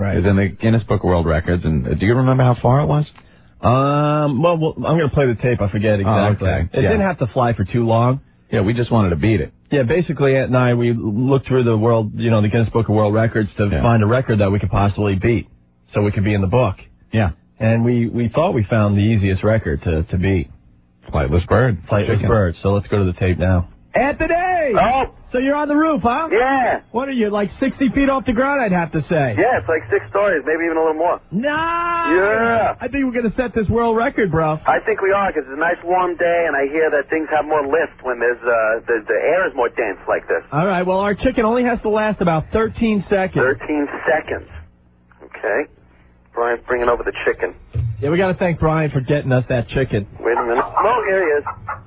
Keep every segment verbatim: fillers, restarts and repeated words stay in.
Right. It's in the Guinness Book of World Records. And uh, do you remember how far it was? Um, well, well I'm going to play the tape. I forget exactly. Oh, okay. It yeah. didn't have to fly for too long. Yeah, we just wanted to beat it. Yeah, basically, Ant and I, we looked through the world, you know, the Guinness Book of World Records to yeah. find a record that we could possibly beat, so we could be in the book. Yeah. And we, we thought we found the easiest record to, to beat. Flightless bird. Flightless Chicken. bird. So let's go to the tape now. Anthony! Oh! So you're on the roof, huh? Yeah. What are you, like sixty feet off the ground, I'd have to say? Yeah, it's like six stories, maybe even a little more. Nice! Yeah. I think we're going to set this world record, bro. I think we are, because it's a nice warm day, and I hear that things have more lift when there's uh, the, the air is more dense like this. All right, well, our chicken only has to last about thirteen seconds. thirteen seconds. Okay. Brian's bringing over the chicken. Yeah, we got to thank Brian for getting us that chicken. Wait a minute. Oh, here he is.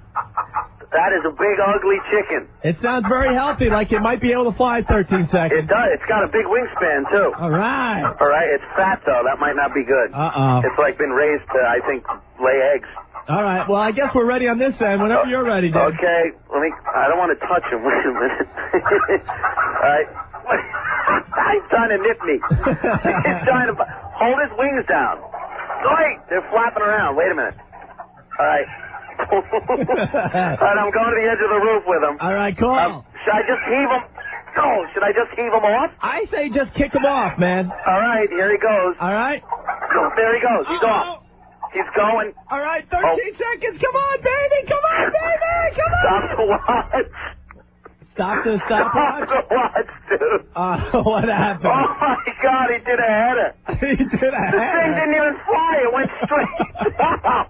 That is a big, ugly chicken. It sounds very healthy, like it might be able to fly thirteen seconds. It does. It's got a big wingspan, too. All right. All right. It's fat, though. That might not be good. Uh-oh. It's, like, been raised to, I think, lay eggs. All right. Well, I guess we're ready on this end. Whenever you're ready, Dave. Okay. Let me... I don't want to touch him. Wait a minute. All right. He's trying to nip me. He's trying to... Hold his wings down. Wait. They're flapping around. Wait a minute. All right. All right, I'm going to the edge of the roof with him. All right, cool. Um, should I just heave him? No, should I just heave him off? I say just kick him off, man. All right, here he goes. All right. There he goes. He's Uh-oh. off. He's going. All right, thirteen oh. seconds. Come on, baby. Come on, baby. Come on. Stop the watch. Stop the stop Stop the watch, dude. Uh, what happened? Oh, my God, he did a header. He did a The header. thing didn't even fly. It went straight down.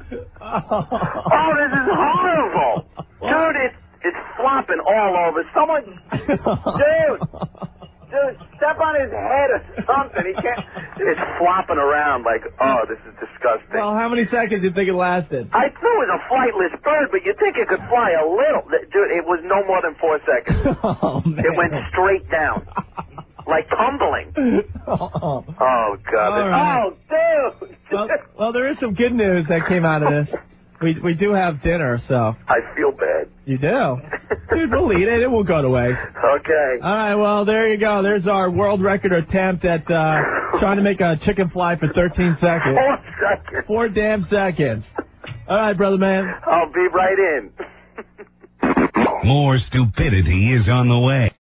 Oh. Oh, this is horrible. Dude, it's, it's flopping all over. Someone, dude, dude, step on his head or something. He can't, it's flopping around like, oh, this is disgusting. Well, how many seconds do you think it lasted? I knew it was a flightless bird, but you'd think it could fly a little. Dude, it was no more than four seconds. Oh, man. It went straight down. Like tumbling. Oh, oh God. Right. Oh, dude. Well, well, there is some good news that came out of this. We we do have dinner, so. I feel bad. You do? Dude, we'll eat it. It will go to waste. Okay. All right, well, there you go. There's our world record attempt at uh, trying to make a chicken fly for thirteen seconds. Four seconds. Four damn seconds. All right, brother man. I'll be right in. More stupidity is on the way.